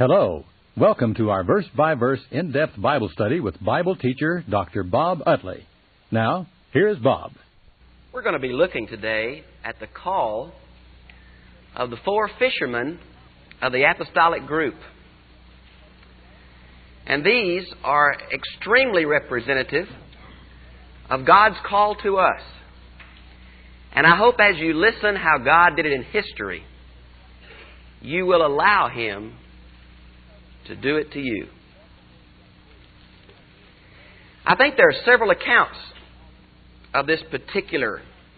Hello. Welcome to our verse-by-verse in-depth Bible study with Bible teacher Dr. Bob Utley. Now, here's Bob. We're going to be looking today at the call of the four fishermen of the apostolic group. And these are extremely representative of God's call to us. And I hope as you listen how God did it in history, you will allow Him to do it to you. I think there are several accounts of this particular,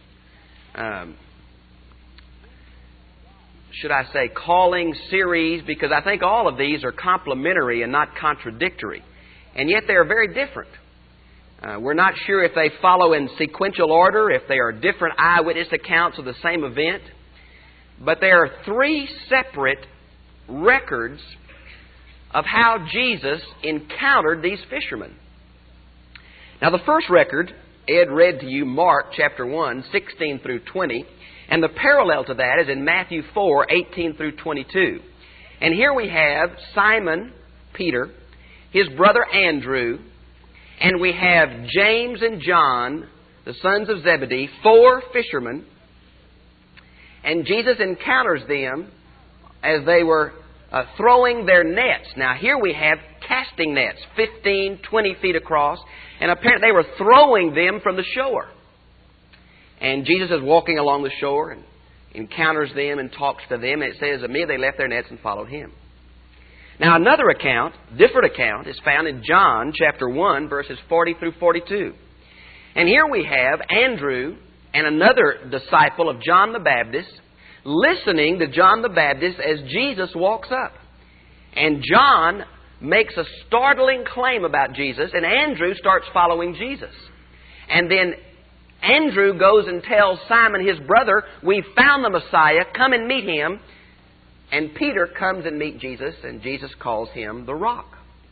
calling series, because I think all of these are complementary and not contradictory. And yet they are very different. We're not sure if they follow in sequential order, if they are different eyewitness accounts of the same event. But there are three separate records of how Jesus encountered these fishermen. Now the first record, Ed read to you Mark chapter 1, 16 through 20. And the parallel to that is in Matthew 4, 18 through 22. And here we have Simon, Peter, his brother Andrew, and we have James and John, the sons of Zebedee, four fishermen. And Jesus encounters them as they were throwing their nets. Now here we have casting nets, 15, 20 feet across, and apparently they were throwing them from the shore. And Jesus is walking along the shore and encounters them and talks to them, and it says, immediately they left their nets and followed Him. Now another account, different account, is found in John chapter 1, verses 40 through 42. And here we have Andrew and another disciple of John the Baptist listening to John the Baptist as Jesus walks up. And John makes a startling claim about Jesus, and Andrew starts following Jesus. And then Andrew goes and tells Simon, his brother, "We've found the Messiah, come and meet Him." And Peter comes and meets Jesus, and Jesus calls him the Rock.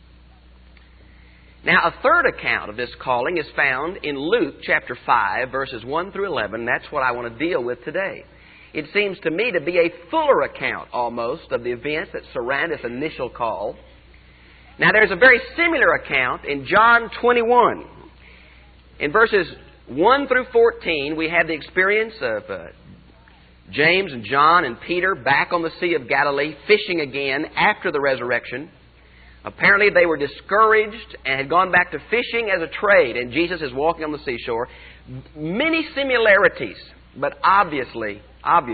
Now, a third account of this calling is found in Luke chapter 5, verses 1 through 11. That's what I want to deal with today. It seems to me to be a fuller account, almost, of the events that surround this initial call. Now, there's a very similar account in John 21. In verses 1 through 14, we have the experience of James and John and Peter back on the Sea of Galilee, fishing again after the resurrection. Apparently they were discouraged and had gone back to fishing as a trade, and Jesus is walking on the seashore. Many similarities, but obviously,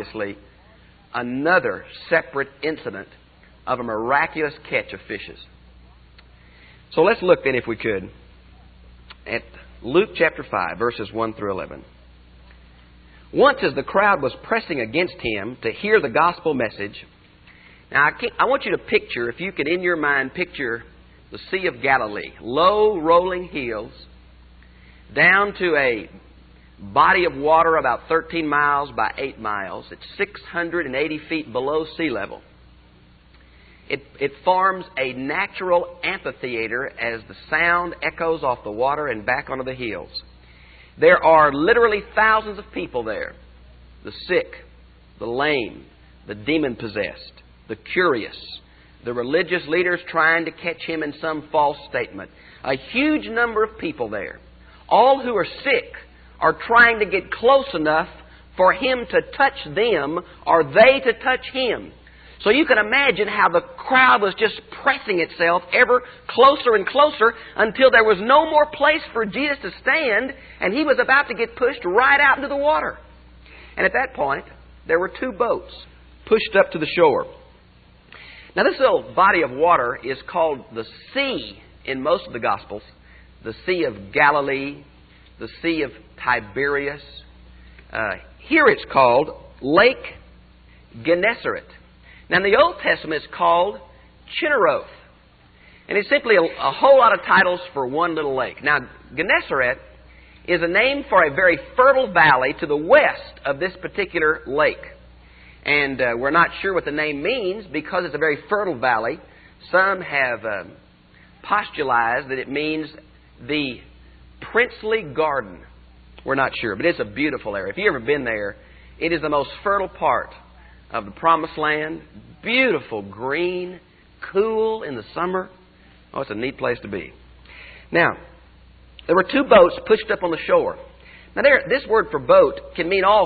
another separate incident of a miraculous catch of fishes. So let's look then, if we could, at Luke chapter 5, verses 1 through 11. Once as the crowd was pressing against Him to hear the gospel message. Now I want you to picture, if you could in your mind picture the Sea of Galilee, low rolling hills, down to a body of water about 13 miles by 8 miles. It's 680 feet below sea level. It forms a natural amphitheater as the sound echoes off the water and back onto the hills. There are literally thousands of people there. The sick, the lame, the demon-possessed, the curious, the religious leaders trying to catch Him in some false statement. A huge number of people there. All who are sick are trying to get close enough for Him to touch them or they to touch Him. So you can imagine how the crowd was just pressing itself ever closer and closer until there was no more place for Jesus to stand, and He was about to get pushed right out into the water. And at that point, there were two boats pushed up to the shore. Now this little body of water is called the Sea in most of the Gospels. The Sea of Galilee, the Sea of Tiberias. Here it's called Lake Gennesaret. Now in the Old Testament it's called Chinneroth. And it's simply a whole lot of titles for one little lake. Now Gennesaret is a name for a very fertile valley to the west of this particular lake. And we're not sure what the name means because it's a very fertile valley. Some have postulated that it means the princely garden. We're not sure, but it's a beautiful area. If you've ever been there, it is the most fertile part of the Promised Land. Beautiful, green, cool in the summer. Oh, it's a neat place to be. Now, there were two boats pushed up on the shore. Now, this word for boat can mean all